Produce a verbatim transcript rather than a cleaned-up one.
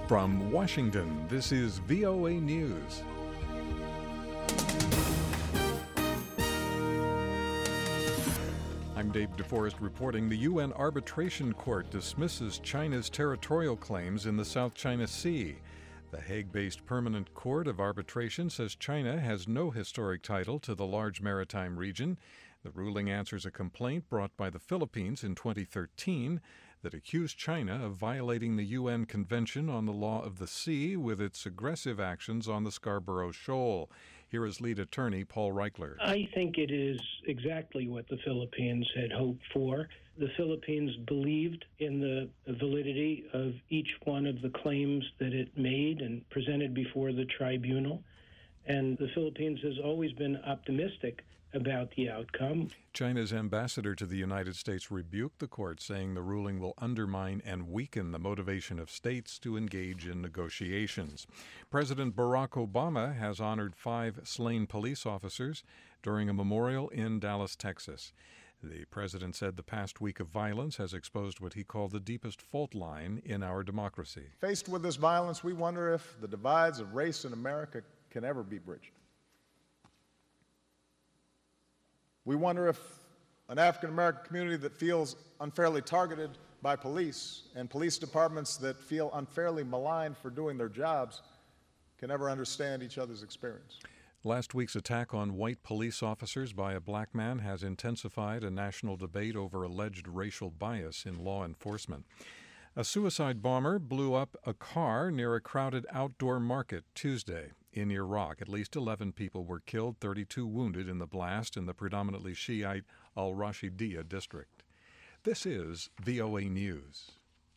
From Washington, this is V O A News. I'm Dave DeForest reporting. The U N Arbitration Court dismisses China's territorial claims in the South China Sea. The Hague-based Permanent Court of Arbitration says China has no historic title to the large maritime region. The ruling answers a complaint brought by the Philippines in twenty thirteen that accused China of violating the U N Convention on the Law of the Sea with its aggressive actions on the Scarborough Shoal. Here is lead attorney Paul Reichler. I think it is exactly what the Philippines had hoped for. The Philippines believed in the validity of each one of the claims that it made and presented before the tribunal. And the Philippines has always been optimistic about the outcome. China's ambassador to the United States rebuked the court, saying the ruling will undermine and weaken the motivation of states to engage in negotiations. President Barack Obama has honored five slain police officers during a memorial in Dallas, Texas. The president said the past week of violence has exposed what he called the deepest fault line in our democracy. Faced with this violence, we wonder if the divides of race in America can ever be bridged. We wonder if an African-American community that feels unfairly targeted by police and police departments that feel unfairly maligned for doing their jobs can ever understand each other's experience. Last week's attack on white police officers by a black man has intensified a national debate over alleged racial bias in law enforcement. A suicide bomber blew up a car near a crowded outdoor market Tuesday in Iraq. At least eleven people were killed, thirty-two wounded in the blast in the predominantly Shiite al-Rashidiyya district. This is V O A News.